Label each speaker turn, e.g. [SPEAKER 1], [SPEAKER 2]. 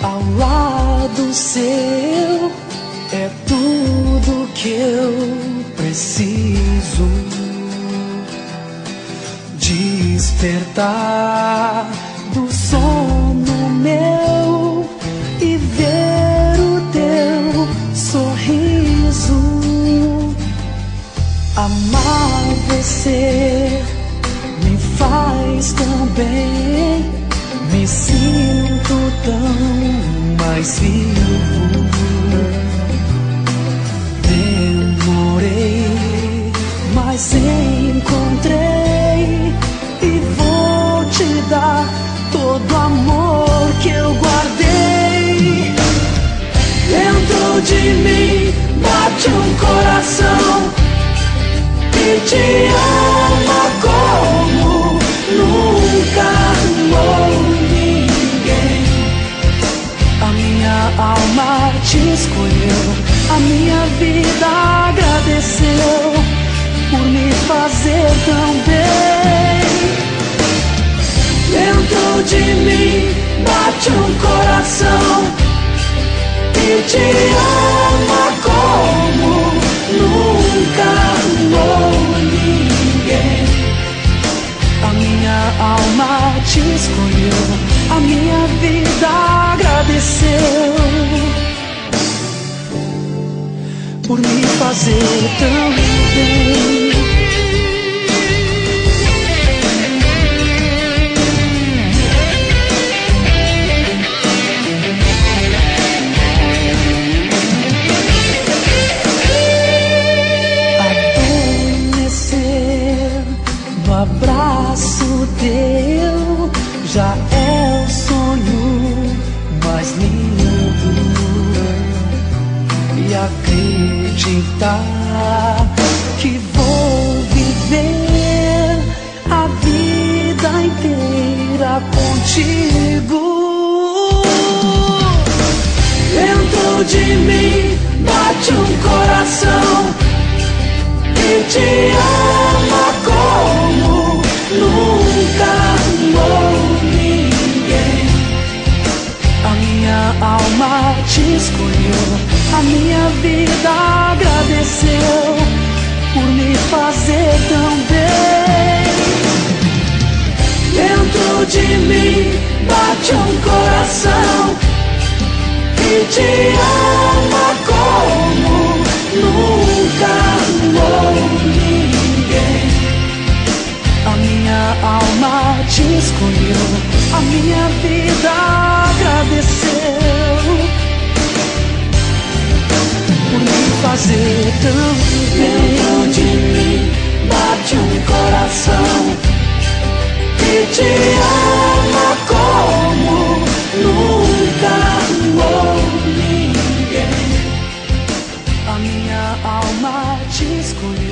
[SPEAKER 1] Ao lado seu é tudo que eu preciso. Despertar do sono meu e ver o teu sorriso. Amar você me faz tão bem, me sinto tão mais vivo. Demorei, mas encontrei e vou te dar todo o amor que eu guardei. Dentro de mim bate um coração que te ama como nunca amou ninguém. A minha alma te escolheu, a minha vida agradeceu por me fazer tão bem. Dentro de mim bate um coração que te ama como nunca amou ninguém. A minha alma te escolheu, a minha vida agradeceu por me fazer tão bem. Abraço teu já é o sonho mais lindo. E acreditar que vou viver a vida inteira contigo. Dentro de mim bate um coração que te ama como nunca amou ninguém. A minha alma te escolheu, a minha vida agradeceu por me fazer tão bem. Dentro de mim bate um coração que te ama como nunca amou ninguém. A minha alma te escolheu, a minha vida agradeceu por me fazer tão bem. Dentro de mim bate um coração que te ama como nunca amou ninguém. A minha alma te escolheu.